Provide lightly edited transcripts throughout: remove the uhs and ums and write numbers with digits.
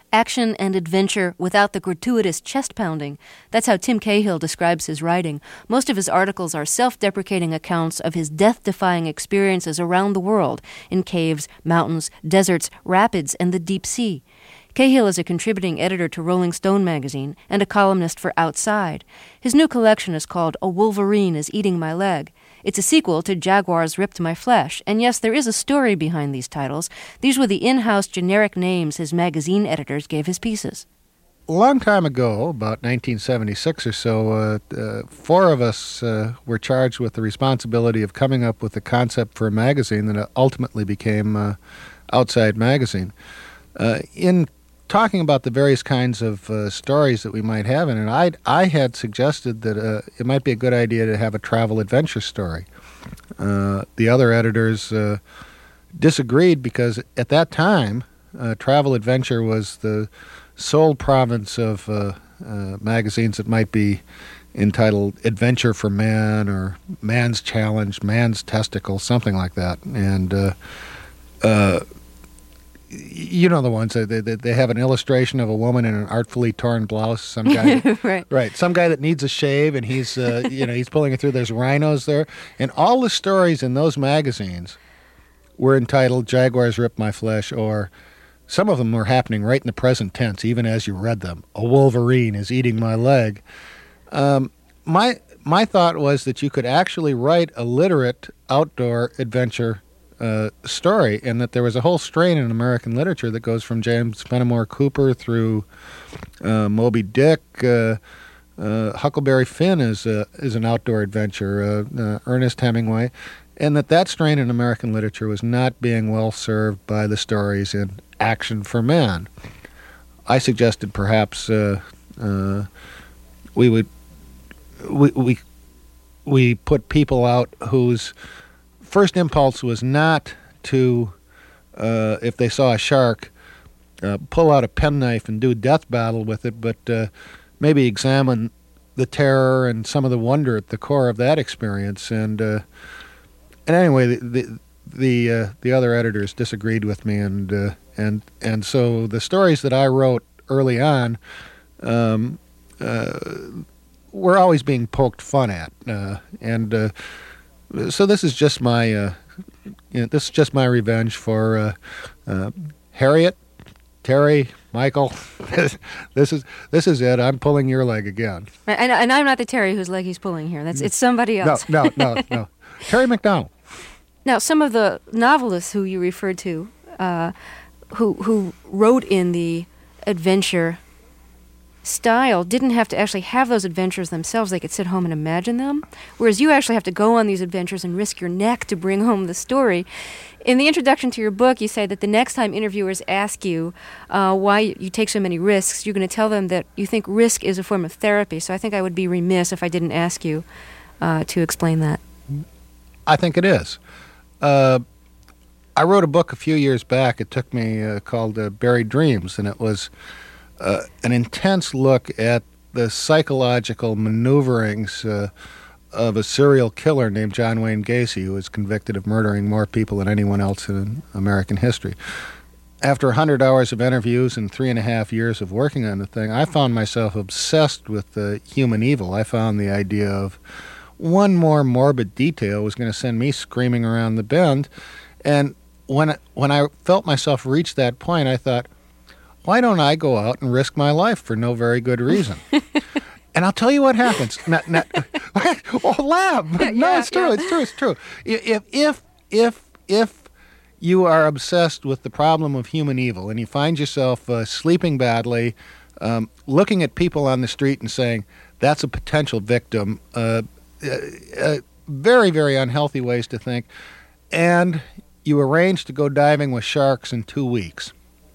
Action and adventure without the gratuitous chest-pounding. That's how Tim Cahill describes his writing. Most of his articles are self-deprecating accounts of his death-defying experiences around the world, in caves, mountains, deserts, rapids, and the deep sea. Cahill is a contributing editor to Rolling Stone magazine and a columnist for Outside. His new collection is called A Wolverine is Eating My Leg. It's a sequel to Jaguars Ripped My Flesh, and yes, there is a story behind these titles. These were the in-house generic names his magazine editors gave his pieces. A long time ago, about 1976 or so, four of us were charged with the responsibility of coming up with the concept for a magazine that ultimately became Outside Magazine. In talking about the various kinds of stories that we might have in it, I had suggested that it might be a good idea to have a travel adventure story. The other editors disagreed because at that time, travel adventure was the sole province of magazines that might be entitled Adventure for Man or Man's Challenge, Man's Testicle, something like that. And you know the ones that they have an illustration of a woman in an artfully torn blouse. Some guy, right? Some guy that needs a shave, and he's he's pulling it through. There's rhinos there, and all the stories in those magazines were entitled "Jaguars Rip My Flesh," or some of them were happening right in the present tense, even as you read them. A wolverine is eating my leg. My thought was that you could actually write a literate outdoor adventure story, and that there was a whole strain in American literature that goes from James Fenimore Cooper through Moby Dick. Huckleberry Finn is an outdoor adventure, Ernest Hemingway, and that strain in American literature was not being well served by the stories in Action for Man. I suggested perhaps we put people out whose first impulse was not to, if they saw a shark, pull out a penknife and do death battle with it, but maybe examine the terror and some of the wonder at the core of that experience. And anyway, the other editors disagreed with me, and so the stories that I wrote early on were always being poked fun at, and. So this is just my revenge for Harriet, Terry, Michael. This is it. I'm pulling your leg again. And I'm not the Terry whose leg he's pulling here. It's somebody else. No. Terry McDonald. Now, some of the novelists who you referred to, who wrote in the adventure style, didn't have to actually have those adventures themselves. They could sit home and imagine them, whereas you actually have to go on these adventures and risk your neck to bring home the story. In the introduction to your book, you say that the next time interviewers ask you why you take so many risks, you're going to tell them that you think risk is a form of therapy. So I think I would be remiss if I didn't ask you to explain that. I think it is. I wrote a book a few years back. It took me called Buried Dreams, and it was an intense look at the psychological maneuverings of a serial killer named John Wayne Gacy, who was convicted of murdering more people than anyone else in American history. After 100 hours of interviews and 3.5 years of working on the thing, I found myself obsessed with the human evil. I found the idea of one more morbid detail was going to send me screaming around the bend. And when I felt myself reach that point, I thought, why don't I go out and risk my life for no very good reason? And I'll tell you what happens. Laugh. No, it's true. It's true. If you are obsessed with the problem of human evil and you find yourself sleeping badly, looking at people on the street and saying, that's a potential victim, very, very unhealthy ways to think, and you arrange to go diving with sharks in 2 weeks.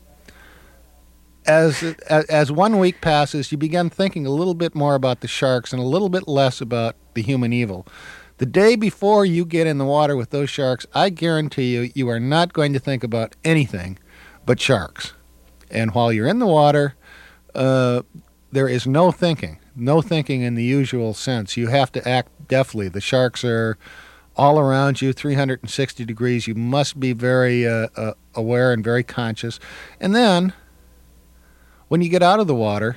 As 1 week passes, you begin thinking a little bit more about the sharks and a little bit less about the human evil. The day before you get in the water with those sharks, I guarantee you, you are not going to think about anything but sharks. And while you're in the water, there is no thinking in the usual sense. You have to act deftly. The sharks are all around you, 360 degrees. You must be very aware and very conscious. And then when you get out of the water,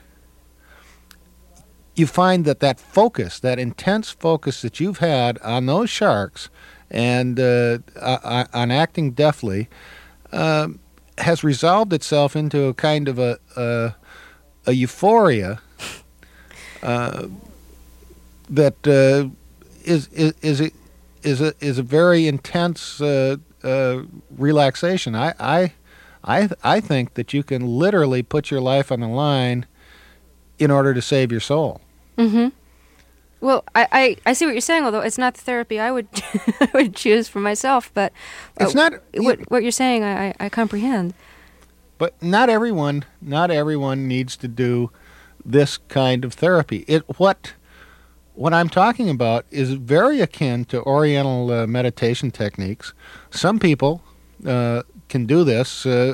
you find that focus, that intense focus that you've had on those sharks and on acting deftly, has resolved itself into a kind of a euphoria that is a very intense relaxation. I think that you can literally put your life on the line in order to save your soul. Mm-hmm. Well, I see what you're saying, although it's not the therapy I would I would choose for myself. But it's not what you're saying. I comprehend. But not everyone needs to do this kind of therapy. What I'm talking about is very akin to Oriental meditation techniques. Some people can do this,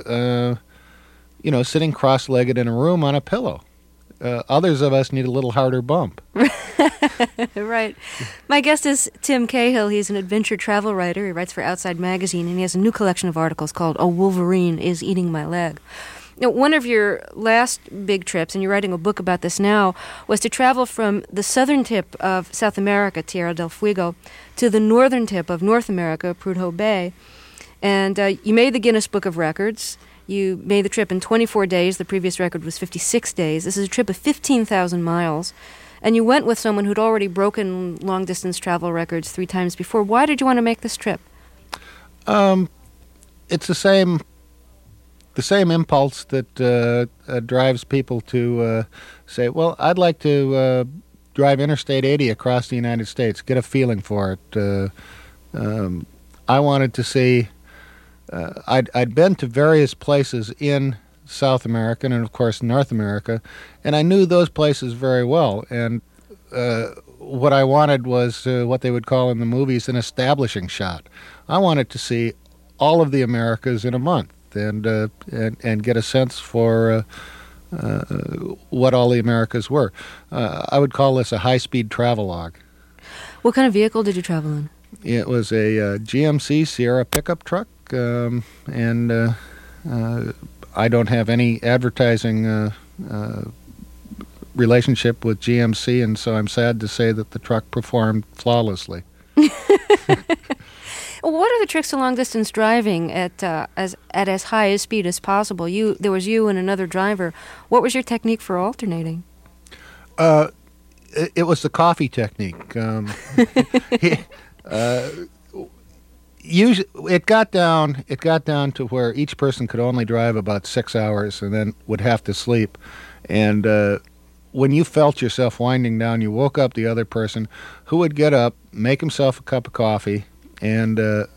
sitting cross-legged in a room on a pillow. Others of us need a little harder bump. Right. My guest is Tim Cahill. He's an adventure travel writer. He writes for Outside Magazine, and he has a new collection of articles called A Wolverine is Eating My Leg. Now, one of your last big trips, and you're writing a book about this now, was to travel from the southern tip of South America, Tierra del Fuego, to the northern tip of North America, Prudhoe Bay. And you made the Guinness Book of Records. You made the trip in 24 days. The previous record was 56 days. This is a trip of 15,000 miles. And you went with someone who'd already broken long-distance travel records 3 times before. Why did you want to make this trip? It's the same impulse that drives people to say, well, I'd like to drive Interstate 80 across the United States, get a feeling for it. I wanted to see... I'd been to various places in South America and, of course, North America, and I knew those places very well. And what I wanted was what they would call in the movies an establishing shot. I wanted to see all of the Americas in a month and get a sense for what all the Americas were. I would call this a high-speed travelogue. What kind of vehicle did you travel in? It was a GMC Sierra pickup truck. And I don't have any advertising relationship with GMC, and so I'm sad to say that the truck performed flawlessly. What are the tricks to long-distance driving at as high a speed as possible? There was you and another driver. What was your technique for alternating? It was the coffee technique. Usually, it got down to where each person could only drive about 6 hours and then would have to sleep. And when you felt yourself winding down, you woke up the other person, who would get up, make himself a cup of coffee, and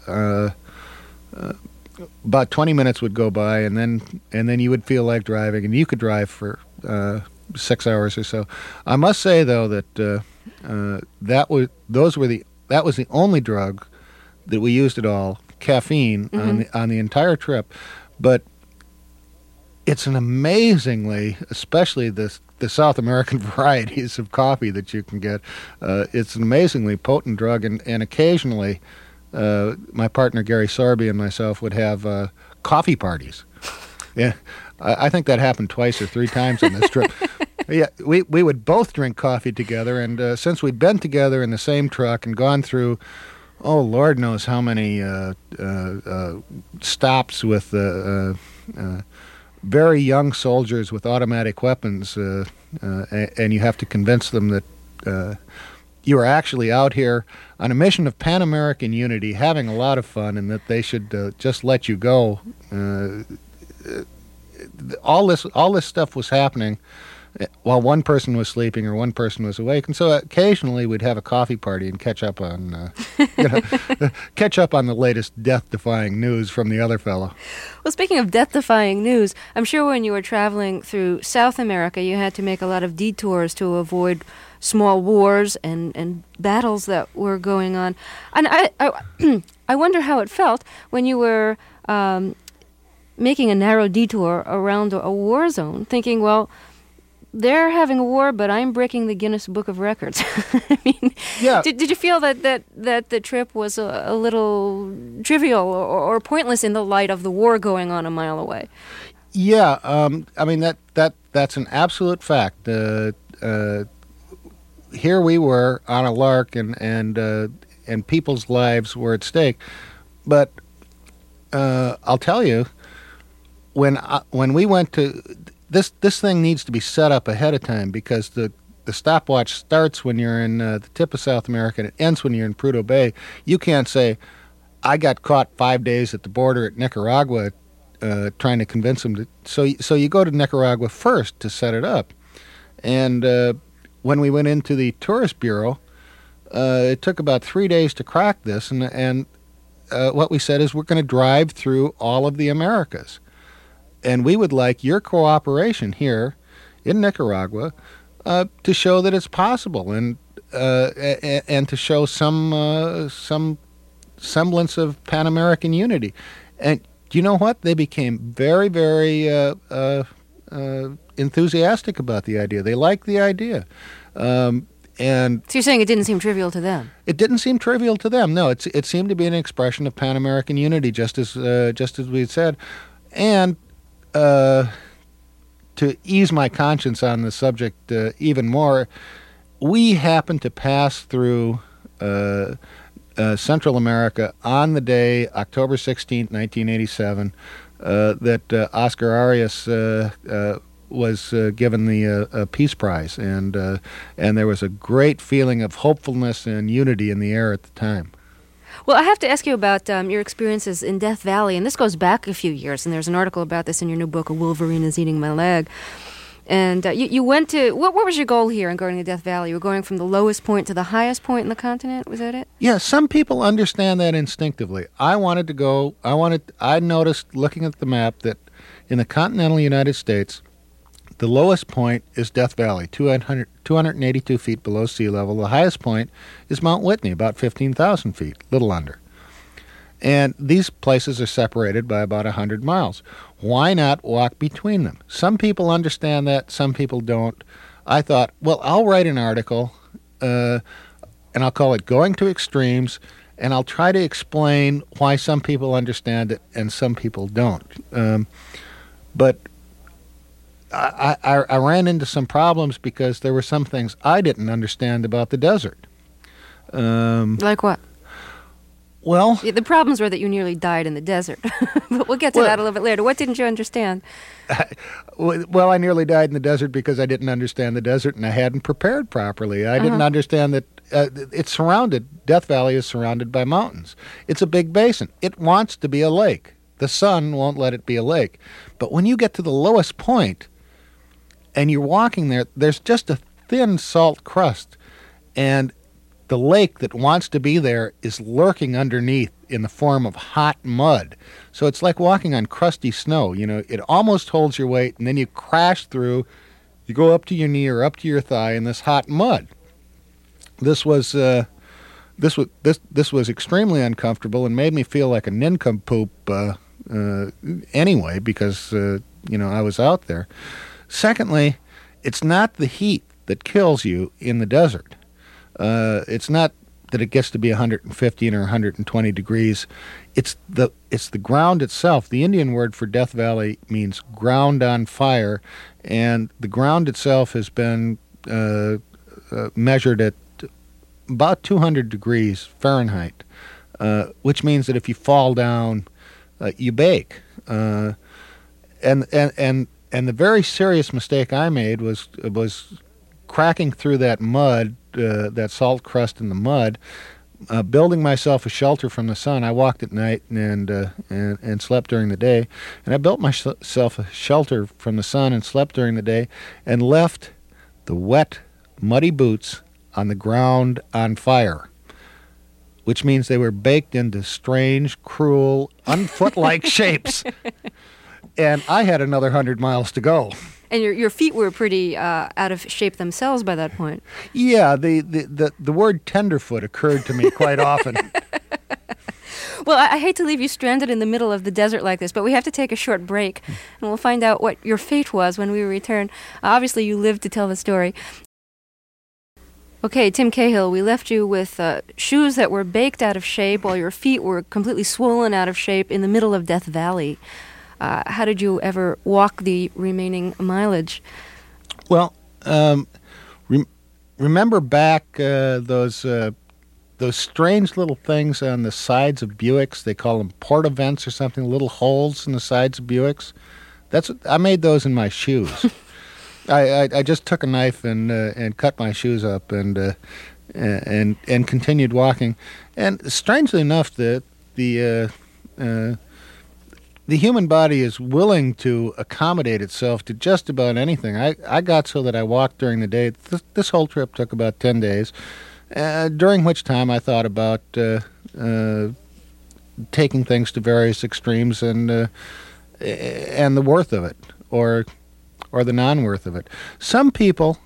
about 20 minutes would go by, and then you would feel like driving, and you could drive for 6 hours or so. I must say, though, that that was the only drug that we used at all, caffeine, on the entire trip. But it's an amazingly, especially the South American varieties of coffee that you can get, it's an amazingly potent drug. And occasionally, my partner Gary Sorby and myself would have coffee parties. Yeah, I think that happened 2 or 3 times on this trip. Yeah, we would both drink coffee together, and since we'd been together in the same truck and gone through, oh, Lord knows how many stops with very young soldiers with automatic weapons, and you have to convince them that you are actually out here on a mission of Pan-American unity, having a lot of fun, and that they should just let you go. All this stuff was happening while one person was sleeping or one person was awake, and so occasionally we'd have a coffee party and catch up on the latest death-defying news from the other fellow. Well, speaking of death-defying news, I'm sure when you were traveling through South America, you had to make a lot of detours to avoid small wars and battles that were going on. And I wonder how it felt when you were making a narrow detour around a war zone, thinking, well, they're having a war, but I'm breaking the Guinness Book of Records. I mean, yeah. Did you feel that the trip was a little trivial or pointless in the light of the war going on a mile away? Yeah, I mean that's an absolute fact. Here we were on a lark, and people's lives were at stake. But I'll tell you, when we went to this thing needs to be set up ahead of time, because the stopwatch starts when you're in the tip of South America and it ends when you're in Prudhoe Bay. You can't say, I got caught 5 days at the border at Nicaragua trying to convince them to. So you go to Nicaragua first to set it up. And when we went into the tourist bureau, it took about 3 days to crack this. And what we said is, we're going to drive through all of the Americas. And we would like your cooperation here in Nicaragua to show that it's possible, and to show some semblance of Pan-American unity. And do you know what? They became very, very enthusiastic about the idea. They liked the idea. And so you're saying it didn't seem trivial to them? It didn't seem trivial to them. No, it seemed to be an expression of Pan-American unity, just as we had said. And to ease my conscience on the subject even more, we happened to pass through Central America on the day, October 16th, 1987, that Oscar Arias was given the Peace Prize, and there was a great feeling of hopefulness and unity in the air at the time. Well, I have to ask you about your experiences in Death Valley, and this goes back a few years, and there's an article about this in your new book, A Wolverine is Eating My Leg. And you went to, what was your goal here in going to Death Valley? You were going from the lowest point to the highest point in the continent, was that it? Yeah, some people understand that instinctively. I wanted to go, I noticed looking at the map that in the continental United States, the lowest point is Death Valley, 282 feet below sea level. The highest point is Mount Whitney, about 15,000 feet, little under. And these places are separated by about 100 miles. Why not walk between them? Some people understand that, some people don't. I thought, well, I'll write an article, and I'll call it Going to Extremes, and I'll try to explain why some people understand it and some people don't. But I ran into some problems because there were some things I didn't understand about the desert. Like what? Well, the problems were that you nearly died in the desert. But we'll get to that a little bit later. What didn't you understand? Well, I nearly died in the desert because I didn't understand the desert and I hadn't prepared properly. I didn't understand that it's surrounded, Death Valley is surrounded by mountains. It's a big basin. It wants to be a lake. The sun won't let it be a lake. But when you get to the lowest point and you're walking there, there's just a thin salt crust. And the lake that wants to be there is lurking underneath in the form of hot mud. So it's like walking on crusty snow. You know, it almost holds your weight, and then you crash through. You go up to your knee or up to your thigh in this hot mud. This was extremely uncomfortable and made me feel like a nincompoop anyway, because I was out there. Secondly, it's not the heat that kills you in the desert. It's not that it gets to be 115 or 120 degrees. It's the ground itself. The Indian word for Death Valley means ground on fire, and the ground itself has been measured at about 200 degrees Fahrenheit, which means that if you fall down, you bake. And the very serious mistake I made was cracking through that mud, that salt crust in the mud, building myself a shelter from the sun. I walked at night and slept during the day, and I built myself a shelter from the sun and slept during the day, and left the wet, muddy boots on the ground on fire, which means they were baked into strange, cruel, unfoot-like shapes. And I had another 100 miles to go. And your feet were pretty out of shape themselves by that point. Yeah, the word tenderfoot occurred to me quite often. Well, I hate to leave you stranded in the middle of the desert like this, but we have to take a short break, and we'll find out what your fate was when we return. Obviously, you lived to tell the story. Okay, Tim Cahill, we left you with shoes that were baked out of shape while your feet were completely swollen out of shape in the middle of Death Valley. How did you ever walk the remaining mileage? Well, remember back those strange little things on the sides of Buicks? They call them port vents or something. Little holes in the sides of Buicks. I made those in my shoes. I just took a knife and cut my shoes up and continued walking. And strangely enough, the human body is willing to accommodate itself to just about anything. I got so that I walked during the day. This whole trip took about 10 days, during which time I thought about taking things to various extremes and the worth of it, or the non-worth of it. Some people,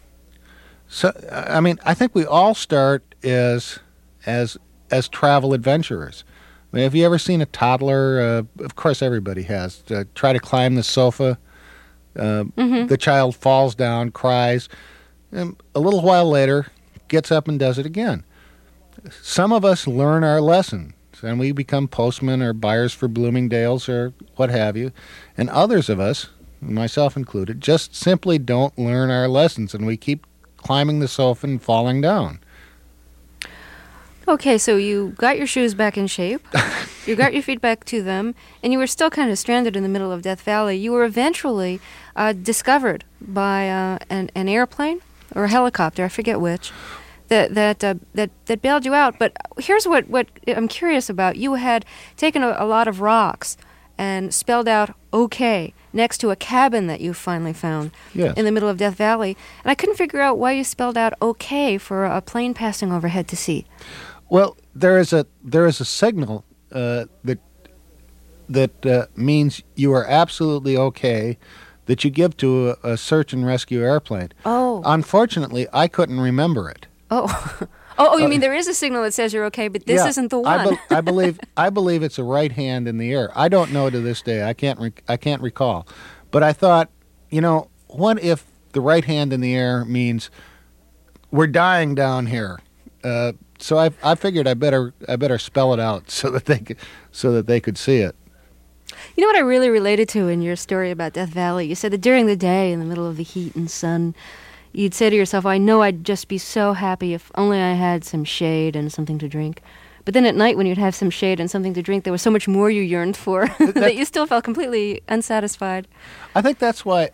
I think we all start as travel adventurers. I mean, have you ever seen a toddler? Of course, everybody has. Try to climb the sofa. The child falls down, cries, and a little while later gets up and does it again. Some of us learn our lessons, and we become postmen or buyers for Bloomingdale's or what have you. And others of us, myself included, just simply don't learn our lessons, and we keep climbing the sofa and falling down. Okay, so you got your shoes back in shape, you got your feet back to them, and you were still kind of stranded in the middle of Death Valley. You were eventually discovered by an airplane or a helicopter, I forget which, that bailed you out. But here's what I'm curious about. You had taken a lot of rocks and spelled out "OK" next to a cabin that you finally found in the middle of Death Valley. And I couldn't figure out why you spelled out "OK" for a plane passing overhead to see. Well, there is a signal that means you are absolutely okay that you give to a search and rescue airplane. Oh. Unfortunately, I couldn't remember it. Oh. You mean there is a signal that says you're okay, but this isn't the one. I believe it's a right hand in the air. I don't know to this day. I can't recall. But I thought, what if the right hand in the air means we're dying down here? So I figured I better spell it out so that they could see it. You know what I really related to in your story about Death Valley? You said that during the day, in the middle of the heat and sun, you'd say to yourself, I know I'd just be so happy if only I had some shade and something to drink. But then at night, when you'd have some shade and something to drink, there was so much more you yearned for that you still felt completely unsatisfied. I think that's why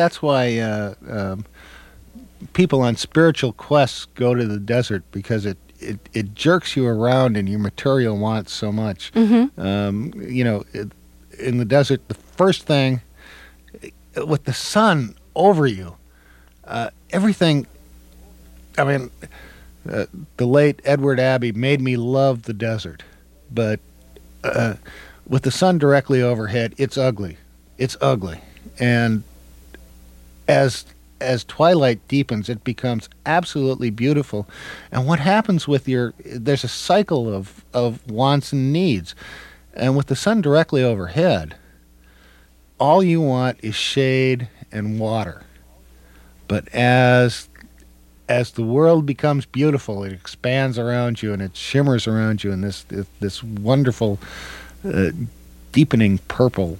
people on spiritual quests go to the desert, because it jerks you around in your material wants so much. Mm-hmm. In the desert, the first thing, with the sun over you, everything. I mean, the late Edward Abbey made me love the desert, but with the sun directly overhead, it's ugly. It's ugly, and as twilight deepens, it becomes absolutely beautiful. And what happens with there's a cycle of wants and needs. And with the sun directly overhead, all you want is shade and water. But as the world becomes beautiful, it expands around you and it shimmers around you in this wonderful, deepening purple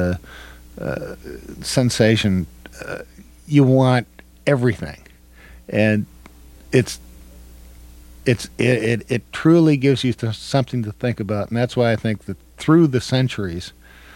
sensation. You want everything, and it truly gives you something to think about, and that's why I think that through the centuries,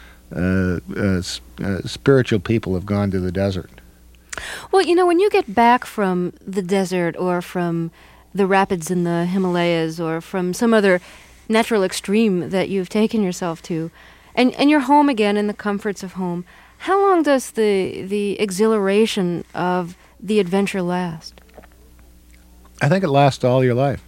spiritual people have gone to the desert. Well, when you get back from the desert or from the rapids in the Himalayas or from some other natural extreme that you've taken yourself to, and you're home again in the comforts of home, how long does the exhilaration of the adventure last? I think it lasts all your life.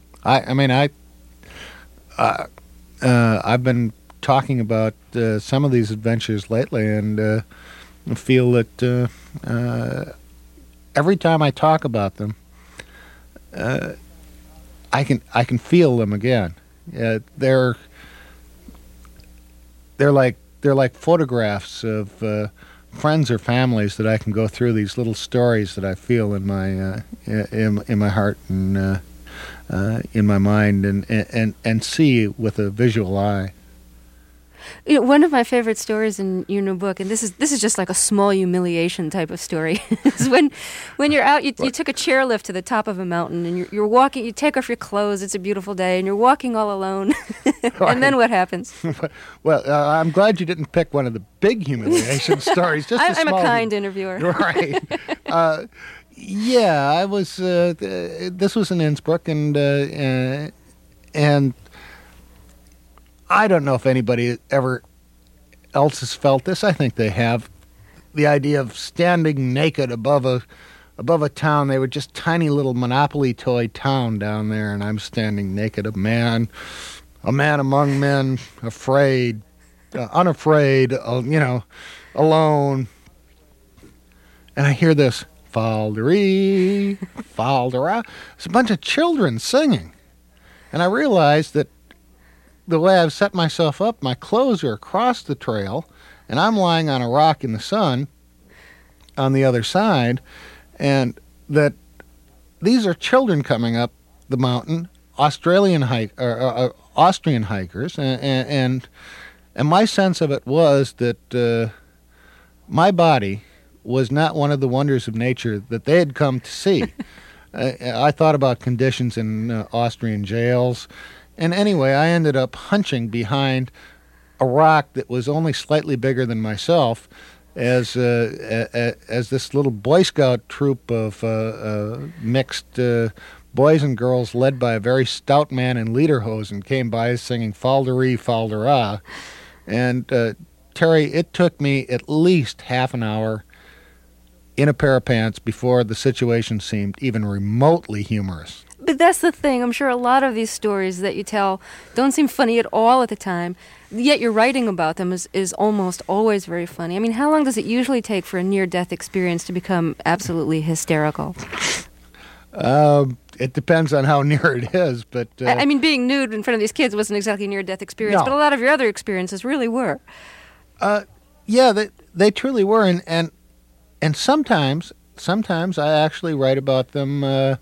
I've been talking about some of these adventures lately, and feel that every time I talk about them, I can feel them again. They're like photographs of friends or families that I can go through, these little stories that I feel in my in my heart and in my mind and see with a visual eye. One of my favorite stories in your new book, and this is just like a small humiliation type of story, is when you're out, you took a chairlift to the top of a mountain, and you're walking. You take off your clothes. It's a beautiful day, and you're walking all alone. And then what happens? Well, I'm glad you didn't pick one of the big humiliation stories. Just I'm a kind interviewer. Right. Yeah, I was. This was in Innsbruck, and I don't know if anybody ever else has felt this. I think they have. The idea of standing naked above a town. They were just tiny little Monopoly toy town down there, and I'm standing naked, a man among men, afraid, unafraid, alone. And I hear this, Falderie, Faldera. It's a bunch of children singing. And I realized that the way I've set myself up, my clothes are across the trail, and I'm lying on a rock in the sun on the other side, and that these are children coming up the mountain, Austrian hikers, and my sense of it was that my body was not one of the wonders of nature that they had come to see. I thought about conditions in Austrian jails, and anyway, I ended up hunching behind a rock that was only slightly bigger than myself, as this little Boy Scout troop of mixed boys and girls, led by a very stout man in lederhosen, came by singing "Falderie, Faldera," and Terry, it took me at least half an hour in a pair of pants before the situation seemed even remotely humorous. But that's the thing. I'm sure a lot of these stories that you tell don't seem funny at all at the time, yet your writing about them is almost always very funny. I mean, how long does it usually take for a near-death experience to become absolutely hysterical? It depends on how near it is, but... I mean, being nude in front of these kids wasn't exactly a near-death experience, No. but a lot of your other experiences really were. Yeah, they truly were, and sometimes I actually write about them,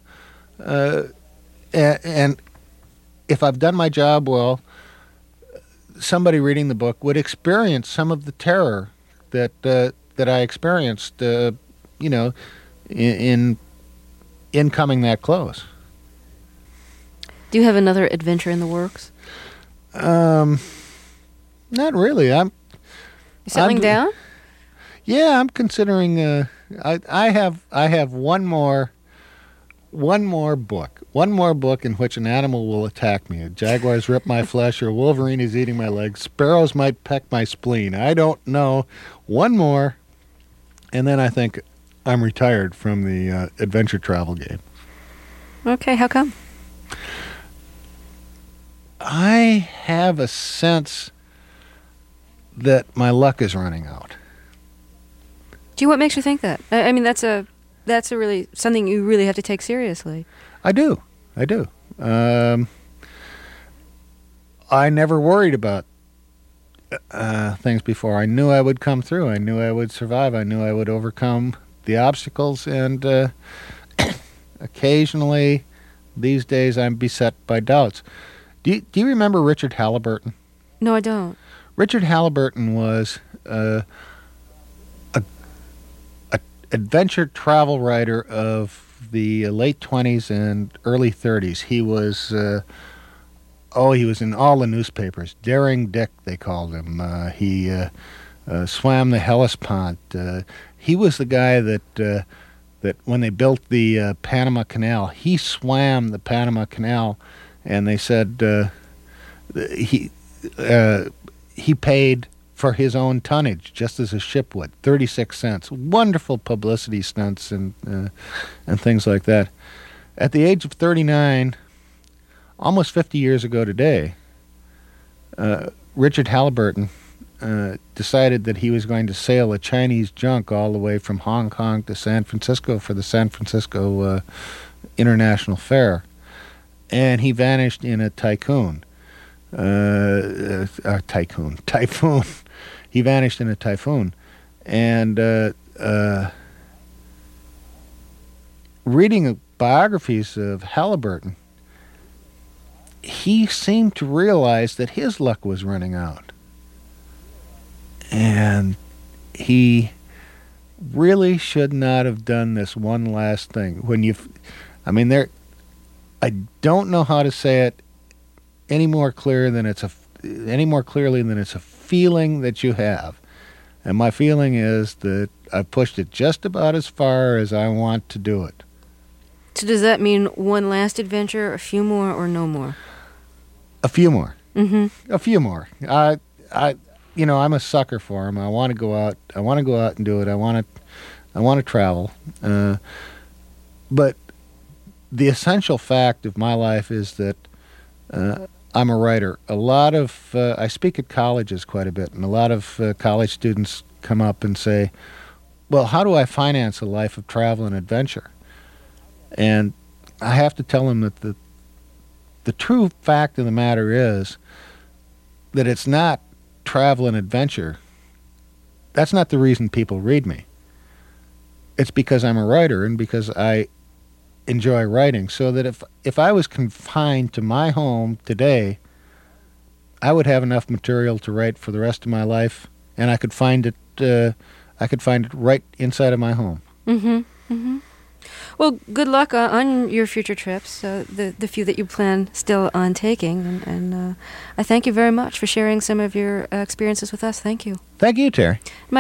and if I've done my job well, somebody reading the book would experience some of the terror that I experienced, in coming that close. Do you have another adventure in the works? Not really. You settling down? Yeah, I'm considering. I have one more book in which an animal will attack me. Jaguars rip my flesh, or a wolverine is eating my legs. Sparrows might peck my spleen. I don't know. One more, and then I think I'm retired from the adventure travel game. Okay, how come? I have a sense that my luck is running out. What makes you think that? I mean, that's a really something you really have to take seriously. I do. I never worried about things before. I knew I would come through. I knew I would survive. I knew I would overcome the obstacles. And occasionally, these days, I'm beset by doubts. Do you remember Richard Halliburton? No, I don't. Richard Halliburton was a adventure travel writer of the late 20s and early 30s. He was he was in all the newspapers. Daring Dick, they called him. He swam the Hellespont. He was the guy that when they built the Panama Canal, he swam the Panama Canal, and they said he paid for his own tonnage, just as a ship would, 36 cents. Wonderful publicity stunts and things like that. At the age of 39, almost 50 years ago today, Richard Halliburton decided that he was going to sail a Chinese junk all the way from Hong Kong to San Francisco for the San Francisco International Fair. And he vanished in a typhoon. He vanished in a typhoon. And reading biographies of Halliburton, he seemed to realize that his luck was running out. And he really should not have done this one last thing. I don't know how to say it any more clearly than it's a feeling that you have. And my feeling is that I've pushed it just about as far as I want to do it. So does that mean one last adventure, a few more, or no more? A few more. Mm-hmm. A few more. I'm a sucker for them. I want to go out. I want to go out and do it. I want to travel. But the essential fact of my life is that I'm a writer. I speak at colleges quite a bit, and a lot of college students come up and say, well, how do I finance a life of travel and adventure? And I have to tell them that the true fact of the matter is that it's not travel and adventure. That's not the reason people read me. It's because I'm a writer and because I enjoy writing, so that if I was confined to my home today, I would have enough material to write for the rest of my life, and I could find it right inside of my home. Mm-hmm. Mm-hmm. Well, good luck on your future trips, the few that you plan still on taking, and I thank you very much for sharing some of your experiences with us. Thank you. Thank you, Terry.